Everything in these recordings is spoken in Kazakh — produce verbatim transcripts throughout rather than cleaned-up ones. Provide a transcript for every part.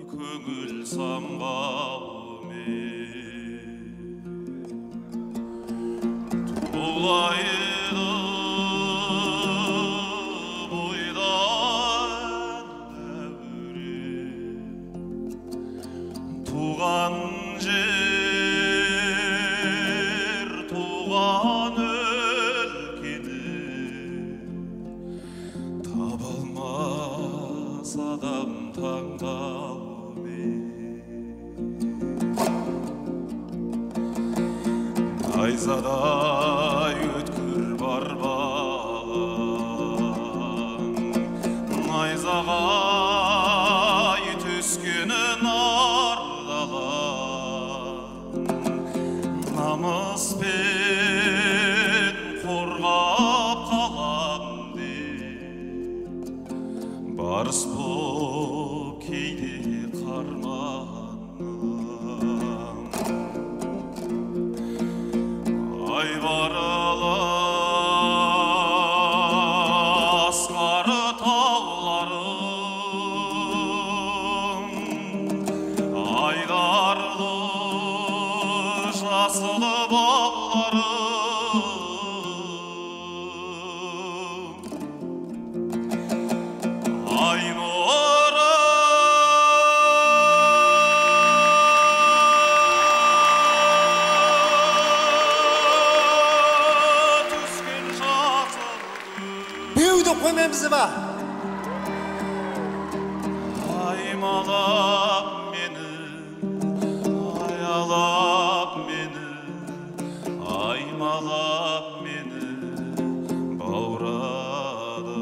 көңіл самғауымен тулайды бойдан дәурен туған жер туған таба алмас адам таңдауымен найзадай өткір бар балаң найзаға түскені нар далаң намыспен қорғап қалам барыс боп кейде қарманам айбарлы асқары тауларым айдарлы жасылы балаларым қоймаймыз ба? Аймалап мені, аялап мені, аймалап мені баурады.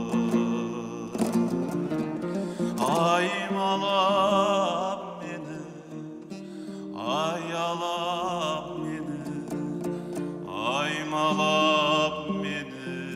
Аймалап мені, аялап мені, аймалап мені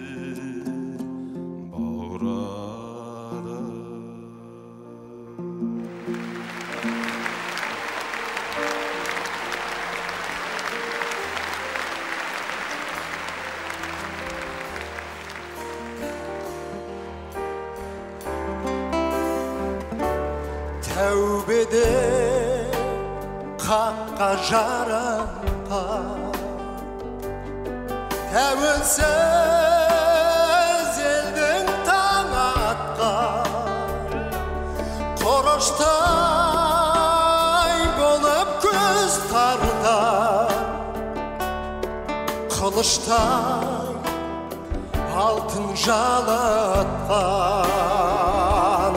тәубеде қаққа жаратқан тәуелсіз елдің таң атқан құрыштай болып көз тартқан қылыштай алтын жалатқан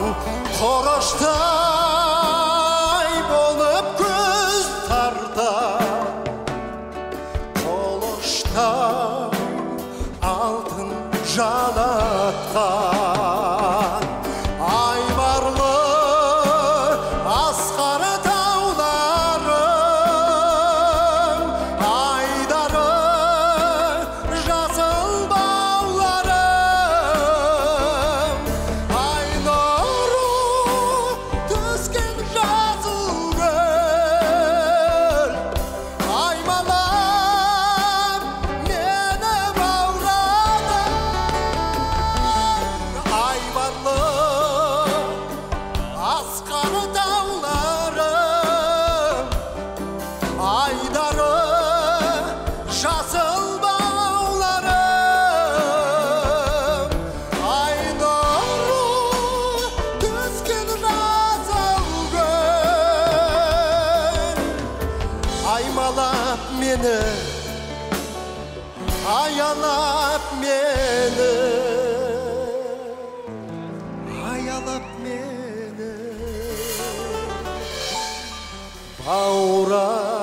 құрыштай болып көз тартқан қылыштай алтын жалатқан айбарлы асқары тауларым айдары жасыл бауларым ай нұры түскен жасыл көл аймалап мені баурады айбарлы асқары тауларым айдары жасыл бауларым ай нұры түскен жасыл көл аймалап мені аялап мені аялап мені баурады